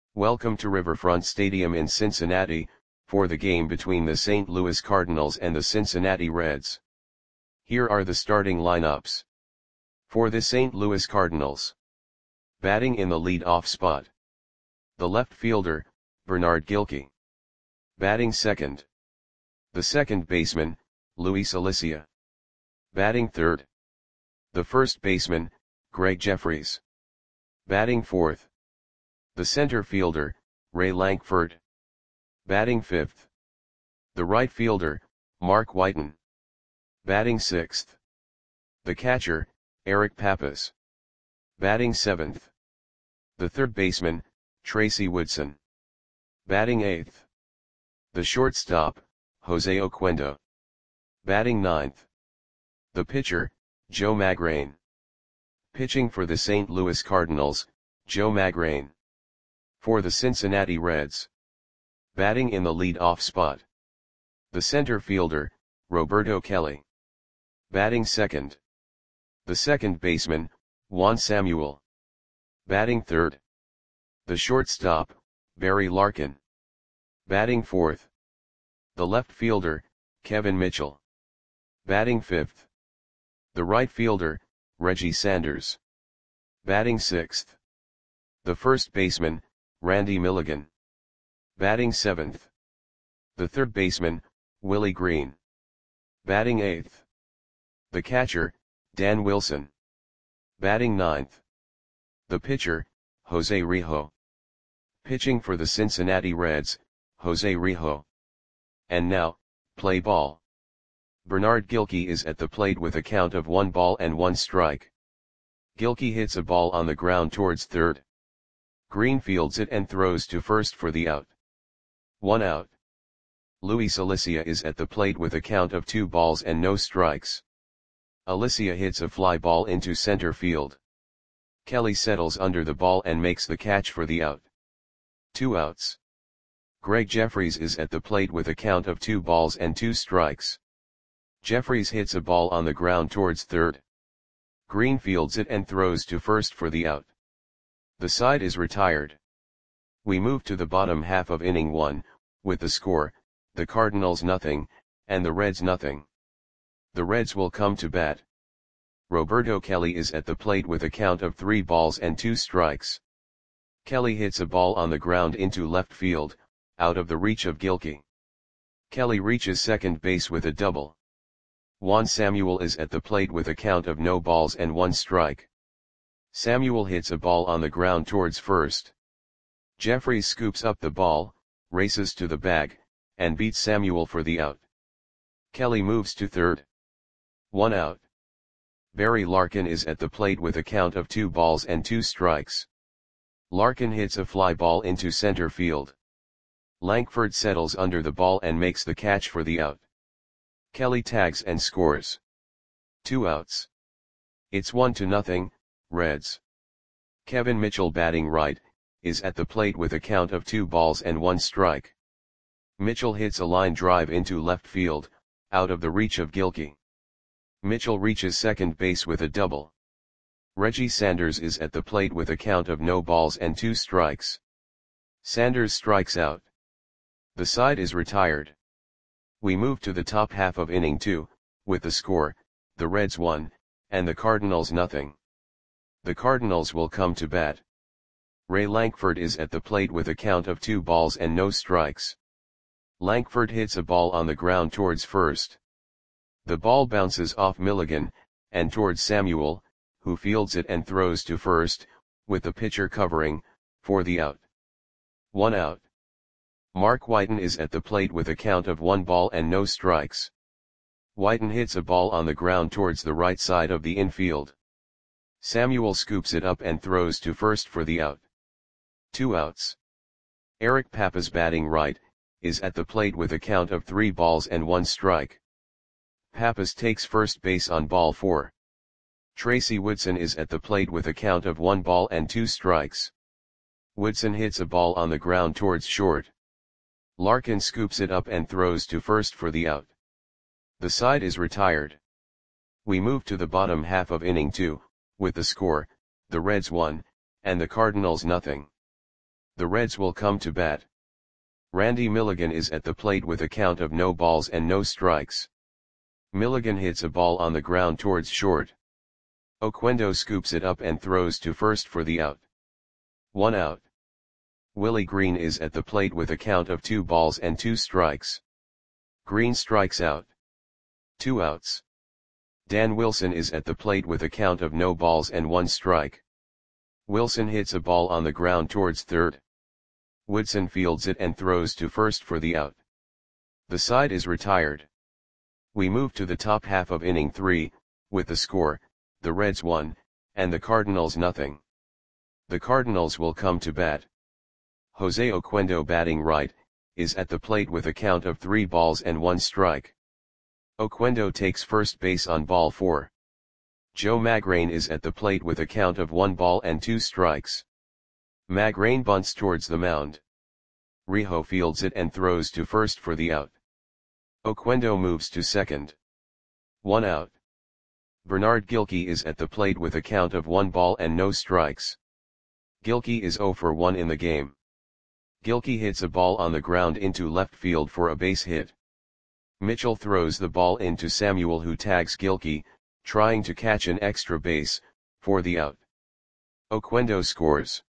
Welcome to Riverfront Stadium in Cincinnati, for the game between the St. Louis Cardinals and the Cincinnati Reds. Here are the starting lineups. For the St. Louis Cardinals. Batting in the lead-off spot. The left fielder, Bernard Gilkey. Batting second. The second baseman, Luis Alicea. Batting third. The first baseman, Gregg Jefferies. Batting fourth. The center fielder, Ray Lankford. Batting fifth. The right fielder, Mark Whiten. Batting sixth. The catcher, Eric Pappas. Batting seventh. The third baseman, Tracy Woodson. Batting eighth. The shortstop, Jose Oquendo. Batting ninth. The pitcher, Joe Magrane. Pitching for the St. Louis Cardinals, Joe Magrane. For the Cincinnati Reds. Batting in the lead-off spot. The center fielder, Roberto Kelly. Batting second. The second baseman, Juan Samuel. Batting third. The shortstop, Barry Larkin. Batting fourth. The left fielder, Kevin Mitchell. Batting fifth. The right fielder, Reggie Sanders. Batting sixth. The first baseman, Randy Milligan. Batting seventh. The third baseman, Willie Green. Batting eighth. The catcher, Dan Wilson. Batting ninth. The pitcher, Jose Rijo. Pitching for the Cincinnati Reds, Jose Rijo. And now, play ball. Bernard Gilkey is at the plate with a count of 1 strike. Gilkey hits a ball on the ground towards third. Green fields it and throws to first for the out. 1 out. Luis Alicea is at the plate with a count of 2 balls and no strikes. Alicea hits a fly ball into center field. Kelly settles under the ball and makes the catch for the out. 2 outs. Gregg Jefferies is at the plate with a count of 2 balls and 2 strikes. Jefferies hits a ball on the ground towards third. Green fields it and throws to first for the out. The side is retired. We move to the bottom half of inning 1, with the score, the Cardinals nothing, and the Reds nothing. The Reds will come to bat. Roberto Kelly is at the plate with a count of 3 balls and 2 strikes. Kelly hits a ball on the ground into left field, out of the reach of Gilkey. Kelly reaches second base with a double. Juan Samuel is at the plate with a count of no balls and 1 strike. Samuel hits a ball on the ground towards first. Jefferies scoops up the ball, races to the bag, and beats Samuel for the out. Kelly moves to third. 1 out. Barry Larkin is at the plate with a count of 2 balls and 2 strikes. Larkin hits a fly ball into center field. Lankford settles under the ball and makes the catch for the out. Kelly tags and scores. 2 outs. It's 1-0, Reds. Kevin Mitchell, batting right, is at the plate with a count of 2 balls and 1 strike. Mitchell hits a line drive into left field, out of the reach of Gilkey. Mitchell reaches second base with a double. Reggie Sanders is at the plate with a count of no balls and 2 strikes. Sanders strikes out. The side is retired. We move to the top half of inning 2, with the score, the Reds 1, and the Cardinals nothing. The Cardinals will come to bat. Ray Lankford is at the plate with a count of 2 balls and no strikes. Lankford hits a ball on the ground towards first. The ball bounces off Milligan, and towards Samuel, who fields it and throws to first, with the pitcher covering, for the out. 1 out. Mark Whiten is at the plate with a count of 1 ball and no strikes. Whiten hits a ball on the ground towards the right side of the infield. Samuel scoops it up and throws to first for the out. 2 outs. Eric Pappas, batting right, is at the plate with a count of 3 balls and 1 strike. Pappas takes first base on ball 4. Tracy Woodson is at the plate with a count of 1 ball and 2 strikes. Woodson hits a ball on the ground towards short. Larkin scoops it up and throws to first for the out. The side is retired. We move to the bottom half of inning 2, with the score, the Reds 1, and the Cardinals nothing. The Reds will come to bat. Randy Milligan is at the plate with a count of no balls and no strikes. Milligan hits a ball on the ground towards short. Oquendo scoops it up and throws to first for the out. 1 out. Willie Green is at the plate with a count of 2 balls and 2 strikes. Green strikes out. 2 outs. Dan Wilson is at the plate with a count of no balls and 1 strike. Wilson hits a ball on the ground towards third. Woodson fields it and throws to first for the out. The side is retired. We move to the top half of inning 3, with the score, the Reds 1, and the Cardinals nothing. The Cardinals will come to bat. Jose Oquendo, batting right, is at the plate with a count of 3 balls and 1 strike. Oquendo takes first base on ball 4. Joe Magrane is at the plate with a count of 1 ball and 2 strikes. Magrane bunts towards the mound. Rijo fields it and throws to first for the out. Oquendo moves to second. 1 out. Bernard Gilkey is at the plate with a count of 1 ball and no strikes. Gilkey is 0 for 1 in the game. Gilkey hits a ball on the ground into left field for a base hit. Mitchell throws the ball into Samuel, who tags Gilkey, trying to catch an extra base, for the out. Oquendo scores.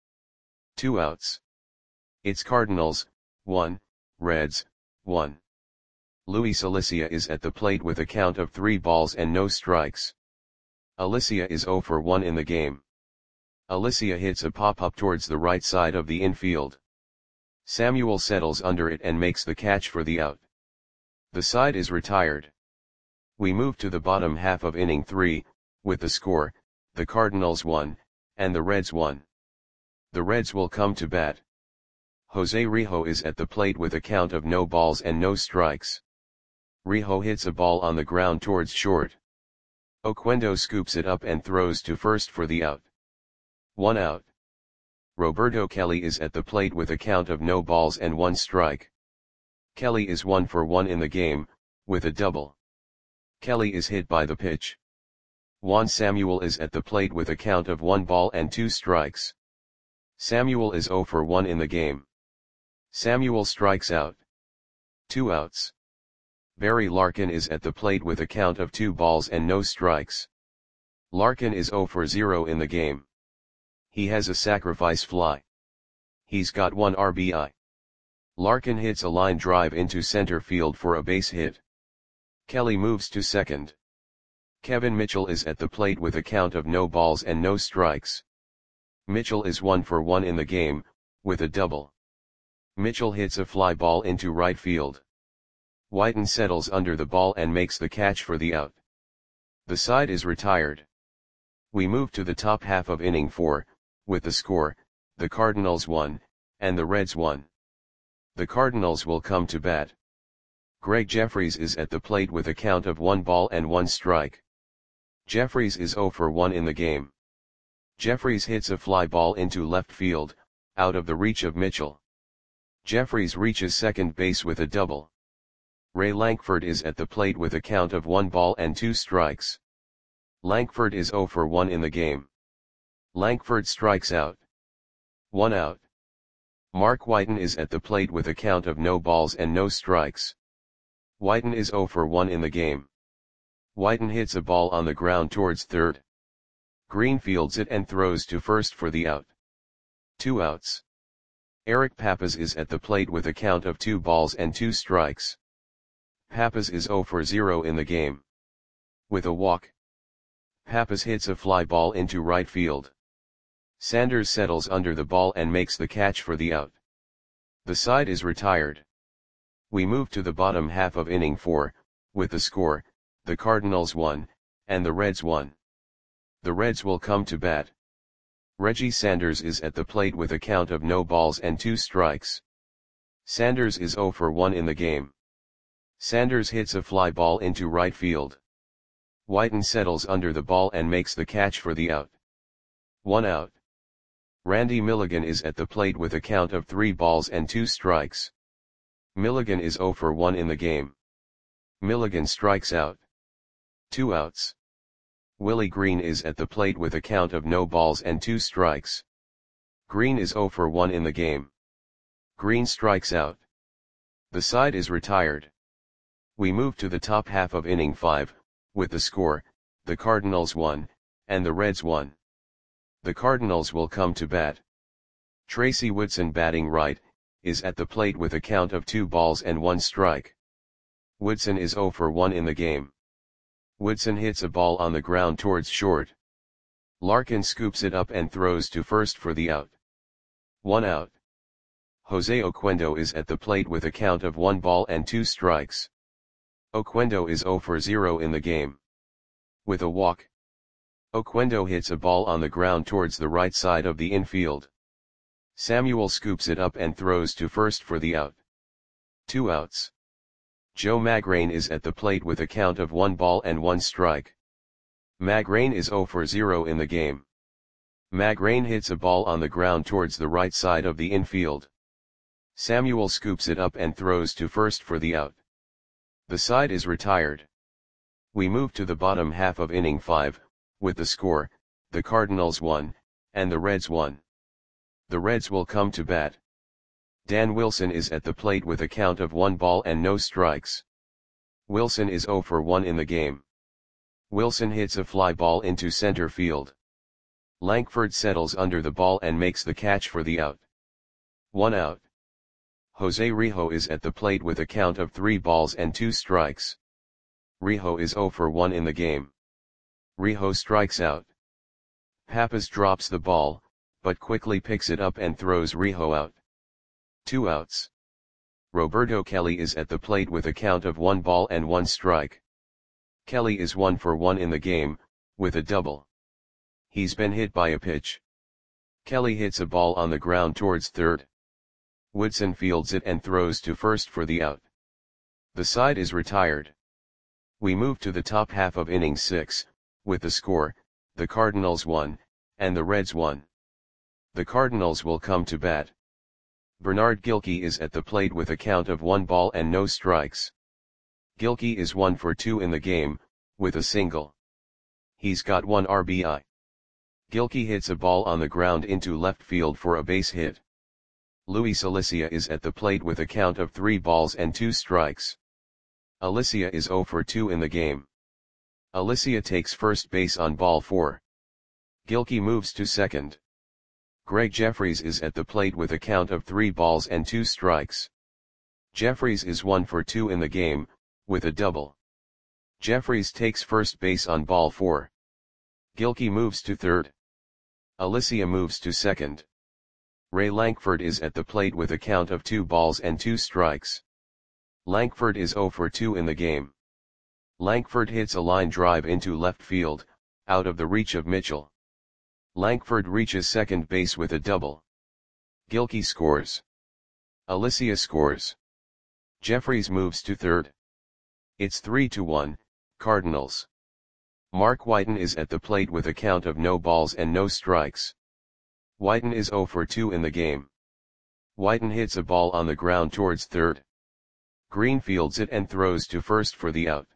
2 outs. It's Cardinals, 1, Reds, 1. Luis Alicia is at the plate with a count of 3 balls and no strikes. Alicia is 0 for 1 in the game. Alicia hits a pop-up towards the right side of the infield. Samuel settles under it and makes the catch for the out. The side is retired. We move to the bottom half of inning 3, with the score, the Cardinals 1, and the Reds 1. The Reds will come to bat. Jose Rijo is at the plate with a count of no balls and no strikes. Rijo hits a ball on the ground towards short. Oquendo scoops it up and throws to first for the out. 1 out. Roberto Kelly is at the plate with a count of no balls and 1 strike. Kelly is 1 for 1 in the game, with a double. Kelly is hit by the pitch. Juan Samuel is at the plate with a count of 1 ball and 2 strikes. Samuel is 0 for 1 in the game. Samuel strikes out. 2 outs. Barry Larkin is at the plate with a count of 2 balls and no strikes. Larkin is 0 for 0 in the game. He has a sacrifice fly. He's got 1 RBI. Larkin hits a line drive into center field for a base hit. Kelly moves to second. Kevin Mitchell is at the plate with a count of no balls and no strikes. Mitchell is 1 for 1 in the game, with a double. Mitchell hits a fly ball into right field. Whiten settles under the ball and makes the catch for the out. The side is retired. We move to the top half of inning 4, with the score, the Cardinals 1, and the Reds 1. The Cardinals will come to bat. Greg Jeffries is at the plate with a count of 1 ball and 1 strike. Jeffries is 0 for 1 in the game. Jeffries hits a fly ball into left field, out of the reach of Mitchell. Jeffries reaches second base with a double. Ray Lankford is at the plate with a count of 1 ball and 2 strikes. Lankford is 0 for 1 in the game. Lankford strikes out. 1 out. Mark Whiten is at the plate with a count of no balls and no strikes. Whiten is 0 for 1 in the game. Whiten hits a ball on the ground towards third. Green fields it and throws to first for the out. 2 outs. Eric Pappas is at the plate with a count of 2 balls and 2 strikes. Pappas is 0 for 0 in the game. With a walk, Pappas hits a fly ball into right field. Sanders settles under the ball and makes the catch for the out. The side is retired. We move to the bottom half of inning 4, with the score, the Cardinals 1, and the Reds 1. The Reds will come to bat. Reggie Sanders is at the plate with a count of no balls and 2 strikes. Sanders is 0 for 1 in the game. Sanders hits a fly ball into right field. Whiten settles under the ball and makes the catch for the out. 1 out. Randy Milligan is at the plate with a count of 3 balls and 2 strikes. Milligan is 0 for 1 in the game. Milligan strikes out. 2 outs. Willie Green is at the plate with a count of no balls and 2 strikes. Green is 0 for 1 in the game. Green strikes out. The side is retired. We move to the top half of inning 5, with the score, the Cardinals 1, and the Reds 1. The Cardinals will come to bat. Tracy Woodson, batting right, is at the plate with a count of 2 balls and 1 strike. Woodson is 0 for 1 in the game. Woodson hits a ball on the ground towards short. Larkin scoops it up and throws to first for the out. 1 out. Jose Oquendo is at the plate with a count of 1 ball and 2 strikes. Oquendo is 0 for 0 in the game. With a walk, Oquendo hits a ball on the ground towards the right side of the infield. Samuel scoops it up and throws to first for the out. 2 outs. Joe Magrane is at the plate with a count of 1 ball and 1 strike. Magrane is 0 for 0 in the game. Magrane hits a ball on the ground towards the right side of the infield. Samuel scoops it up and throws to first for the out. The side is retired. We move to the bottom half of inning 5, with the score, the Cardinals 1, and the Reds 1. The Reds will come to bat. Dan Wilson is at the plate with a count of 1 ball and no strikes. Wilson is 0 for 1 in the game. Wilson hits a fly ball into center field. Lankford settles under the ball and makes the catch for the out. 1 out. Jose Rijo is at the plate with a count of 3 balls and 2 strikes. Rijo is 0 for 1 in the game. Rijo strikes out. Pappas drops the ball, but quickly picks it up and throws Rijo out. 2 outs. Roberto Kelly is at the plate with a count of 1 ball and 1 strike. Kelly is 1 for 1 in the game, with a double. He's been hit by a pitch. Kelly hits a ball on the ground towards third. Woodson fields it and throws to first for the out. The side is retired. We move to the top half of inning 6, with the score, the Cardinals 1, and the Reds 1. The Cardinals will come to bat. Bernard Gilkey is at the plate with a count of 1 ball and no strikes. Gilkey is 1 for 2 in the game, with a single. He's got 1 RBI. Gilkey hits a ball on the ground into left field for a base hit. Luis Alicia is at the plate with a count of 3 balls and 2 strikes. Alicia is 0 for 2 in the game. Alicia takes first base on ball 4. Gilkey moves to second. Greg Jeffries is at the plate with a count of 3 balls and 2 strikes. Jeffries is 1 for 2 in the game, with a double. Jeffries takes first base on ball 4. Gilkey moves to third. Alicia moves to second. Ray Lankford is at the plate with a count of 2 balls and 2 strikes. Lankford is 0 for 2 in the game. Lankford hits a line drive into left field, out of the reach of Mitchell. Lankford reaches second base with a double. Gilkey scores. Alicia scores. Jeffries moves to third. It's 3-1, Cardinals. Mark Whiten is at the plate with a count of no balls and no strikes. Whiten is 0 for 2 in the game. Whiten hits a ball on the ground towards third. Green fields it and throws to first for the out.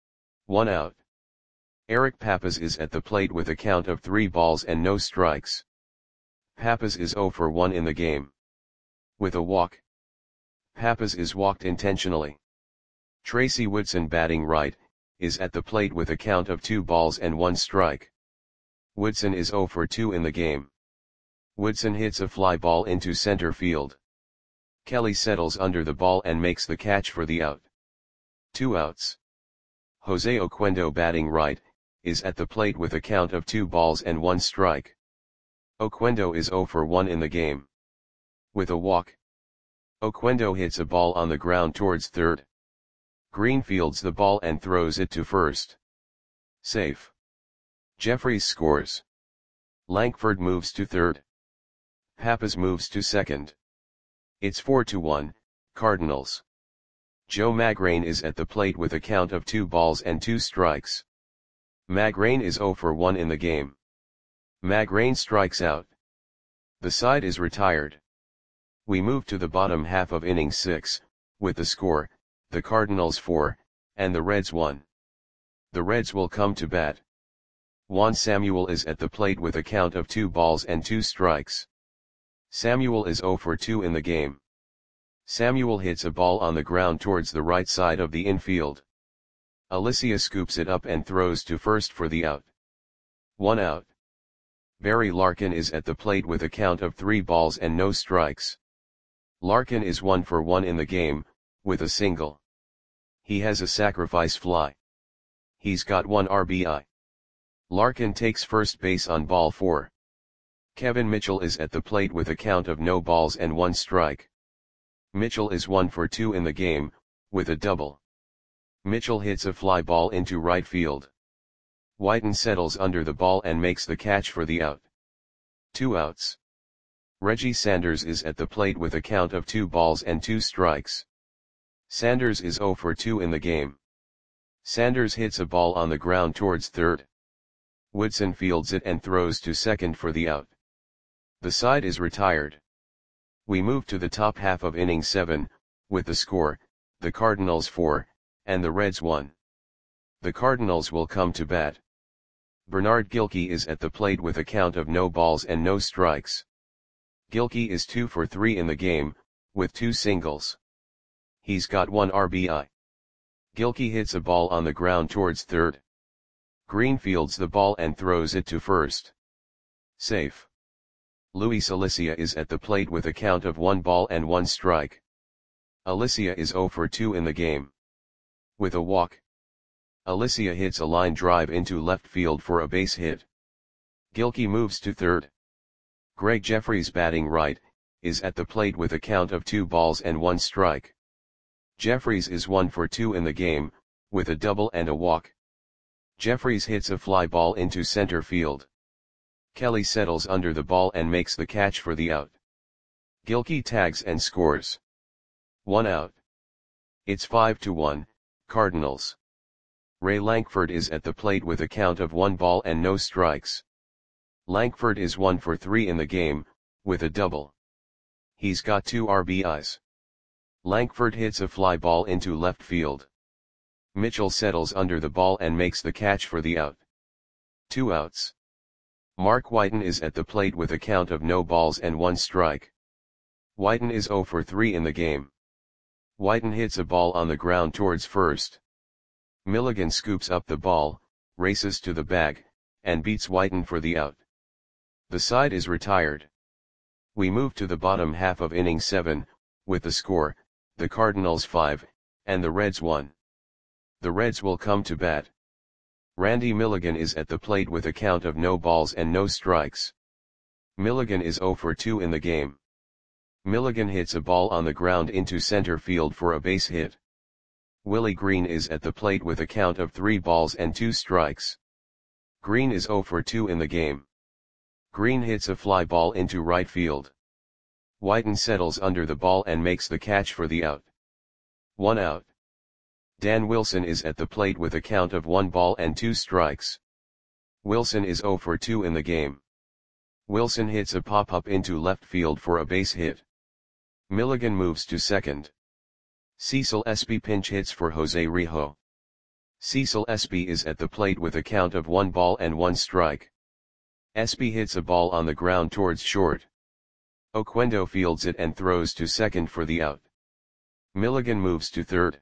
1 out. Eric Pappas is at the plate with a count of 3 balls and no strikes. Pappas is 0 for 1 in the game. With a walk. Pappas is walked intentionally. Tracy Woodson, batting right, is at the plate with a count of 2 balls and 1 strike. Woodson is 0 for 2 in the game. Woodson hits a fly ball into center field. Kelly settles under the ball and makes the catch for the out. 2 outs. Jose Oquendo, batting right, is at the plate with a count of 2 balls and 1 strike. Oquendo is 0 for 1 in the game. With a walk. Oquendo hits a ball on the ground towards third. Green fields the ball and throws it to first. Safe. Jeffries scores. Lankford moves to third. Pappas moves to second. It's 4-1, Cardinals. Joe Magrane is at the plate with a count of 2 balls and 2 strikes. Magrane is 0 for 1 in the game. Magrane strikes out. The side is retired. We move to the bottom half of inning 6, with the score, the Cardinals 4, and the Reds 1. The Reds will come to bat. Juan Samuel is at the plate with a count of 2 balls and 2 strikes. Samuel is 0 for 2 in the game. Samuel hits a ball on the ground towards the right side of the infield. Alicia scoops it up and throws to first for the out. 1 out. Barry Larkin is at the plate with a count of 3 balls and no strikes. Larkin is 1 for 1 in the game, with a single. He has a sacrifice fly. He's got 1 RBI. Larkin takes first base on ball 4. Kevin Mitchell is at the plate with a count of no balls and 1 strike. Mitchell is 1 for 2 in the game, with a double. Mitchell hits a fly ball into right field. Whiten settles under the ball and makes the catch for the out. 2 outs. Reggie Sanders is at the plate with a count of 2 balls and 2 strikes. Sanders is 0 for 2 in the game. Sanders hits a ball on the ground towards third. Woodson fields it and throws to second for the out. The side is retired. We move to the top half of inning 7, with the score, the Cardinals 4, and the Reds 1. The Cardinals will come to bat. Bernard Gilkey is at the plate with a count of no balls and no strikes. Gilkey is 2 for 3 in the game, with 2 singles. He's got 1 RBI. Gilkey hits a ball on the ground towards third. Green fields the ball and throws it to first. Safe. Luis Alicia is at the plate with a count of 1 ball and 1 strike. Alicia is 0 for 2 in the game. With a walk. Alicia hits a line drive into left field for a base hit. Gilkey moves to third. Greg Jeffries, batting right, is at the plate with a count of 2 balls and 1 strike. Jeffries is 1 for 2 in the game, with a double and a walk. Jeffries hits a fly ball into center field. Kelly settles under the ball and makes the catch for the out. Gilkey tags and scores. 1 out. It's 5-1, Cardinals. Ray Lankford is at the plate with a count of 1 ball and no strikes. Lankford is 1 for 3 in the game, with a double. He's got 2 RBIs. Lankford hits a fly ball into left field. Mitchell settles under the ball and makes the catch for the out. 2 outs. Mark Whiten is at the plate with a count of no balls and 1 strike. Whiten is 0 for 3 in the game. Whiten hits a ball on the ground towards first. Milligan scoops up the ball, races to the bag, and beats Whiten for the out. The side is retired. We move to the bottom half of inning 7, with the score, the Cardinals 5, and the Reds 1. The Reds will come to bat. Randy Milligan is at the plate with a count of no balls and no strikes. Milligan is 0 for 2 in the game. Milligan hits a ball on the ground into center field for a base hit. Willie Green is at the plate with a count of 3 balls and 2 strikes. Green is 0 for 2 in the game. Green hits a fly ball into right field. Whiten settles under the ball and makes the catch for the out. 1 out. Dan Wilson is at the plate with a count of 1 ball and 2 strikes. Wilson is 0 for 2 in the game. Wilson hits a pop-up into left field for a base hit. Milligan moves to second. Cecil Espy pinch hits for Jose Rijo. Cecil Espy is at the plate with a count of 1 ball and 1 strike. Espy hits a ball on the ground towards short. Oquendo fields it and throws to second for the out. Milligan moves to third.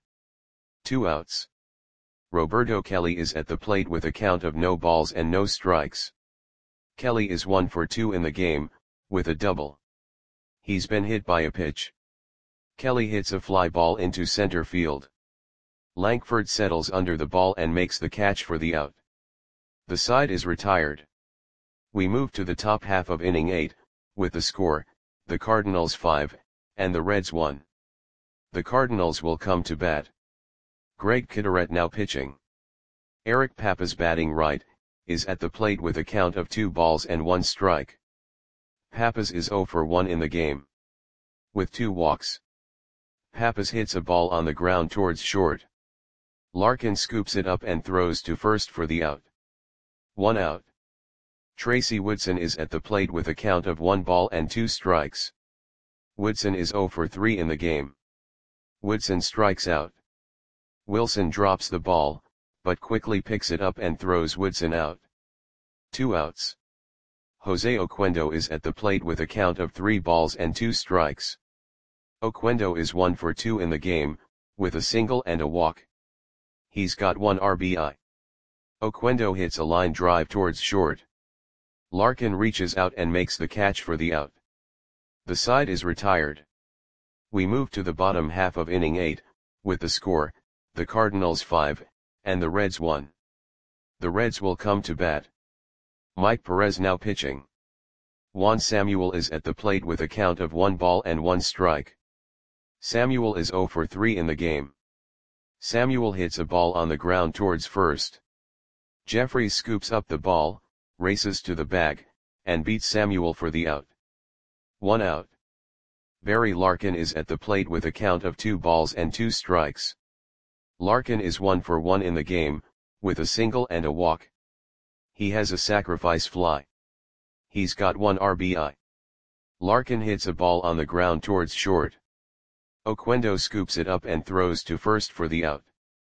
2 outs. Roberto Kelly is at the plate with a count of no balls and no strikes. Kelly is 1 for 2 in the game, with a double. He's been hit by a pitch. Kelly hits a fly ball into center field. Lankford settles under the ball and makes the catch for the out. The side is retired. We move to the top half of inning 8, with the score, the Cardinals 5, and the Reds 1. The Cardinals will come to bat. Greg Kitteret now pitching. Eric Pappas, batting right, is at the plate with a count of 2 balls and 1 strike. Pappas is 0 for 1 in the game. With 2 walks. Pappas hits a ball on the ground towards short. Larkin scoops it up and throws to first for the out. 1 out. Tracy Woodson is at the plate with a count of 1 ball and 2 strikes. Woodson is 0 for 3 in the game. Woodson strikes out. Wilson drops the ball, but quickly picks it up and throws Woodson out. 2 outs. Jose Oquendo is at the plate with a count of 3 balls and 2 strikes. Oquendo is 1 for 2 in the game, with a single and a walk. He's got 1 RBI. Oquendo hits a line drive towards short. Larkin reaches out and makes the catch for the out. The side is retired. We move to the bottom half of inning 8, with the score, the Cardinals 5, and the Reds 1. The Reds will come to bat. Mike Perez now pitching. Juan Samuel is at the plate with a count of 1 ball and 1 strike. Samuel is 0 for 3 in the game. Samuel hits a ball on the ground towards first. Jeffries scoops up the ball, races to the bag, and beats Samuel for the out. 1 out. Barry Larkin is at the plate with a count of 2 balls and 2 strikes. Larkin is 1 for 1 in the game, with a single and a walk. He has a sacrifice fly. He's got 1 RBI. Larkin hits a ball on the ground towards short. Oquendo scoops it up and throws to first for the out.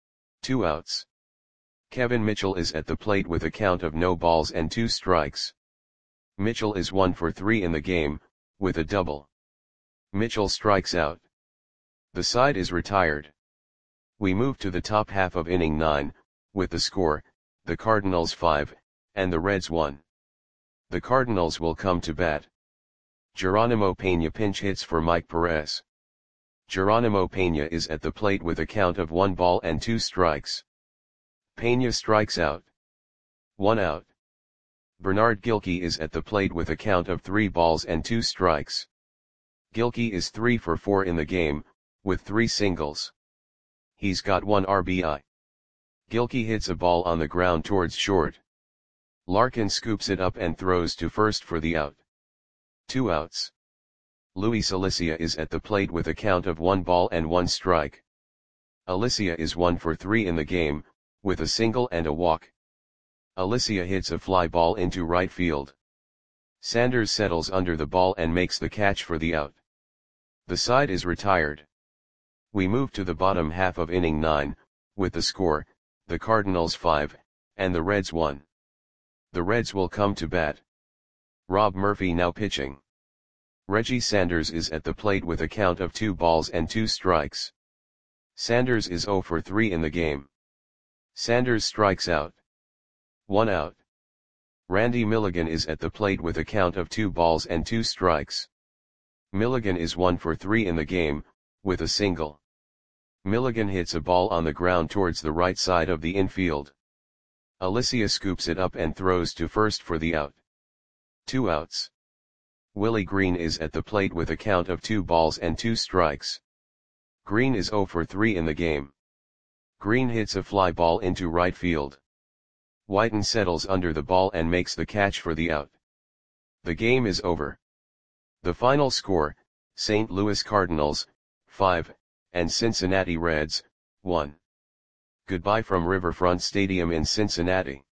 2 outs. Kevin Mitchell is at the plate with a count of no balls and 2 strikes. Mitchell is 1 for 3 in the game, with a double. Mitchell strikes out. The side is retired. We move to the top half of inning 9, with the score, the Cardinals 5, and the Reds 1. The Cardinals will come to bat. Geronimo Pena pinch hits for Mike Perez. Geronimo Pena is at the plate with a count of 1 ball and 2 strikes. Pena strikes out. 1 out. Bernard Gilkey is at the plate with a count of 3 balls and 2 strikes. Gilkey is 3 for 4 in the game, with 3 singles. He's got 1 RBI. Gilkey hits a ball on the ground towards short. Larkin scoops it up and throws to first for the out. 2 outs. Luis Alicia is at the plate with a count of 1 ball and 1 strike. Alicia is 1 for 3 in the game, with a single and a walk. Alicia hits a fly ball into right field. Sanders settles under the ball and makes the catch for the out. The side is retired. We move to the bottom half of inning 9, with the score, the Cardinals 5, and the Reds 1. The Reds will come to bat. Rob Murphy now pitching. Reggie Sanders is at the plate with a count of 2 balls and 2 strikes. Sanders is 0 for 3 in the game. Sanders strikes out. 1 out. Randy Milligan is at the plate with a count of 2 balls and 2 strikes. Milligan is 1 for 3 in the game, with a single. Milligan hits a ball on the ground towards the right side of the infield. Alicia scoops it up and throws to first for the out. 2 outs. Willie Green is at the plate with a count of 2 balls and 2 strikes. Green is 0 for 3 in the game. Green hits a fly ball into right field. Whiten settles under the ball and makes the catch for the out. The game is over. The final score, St. Louis Cardinals, 5, and Cincinnati Reds, 1. Goodbye from Riverfront Stadium in Cincinnati.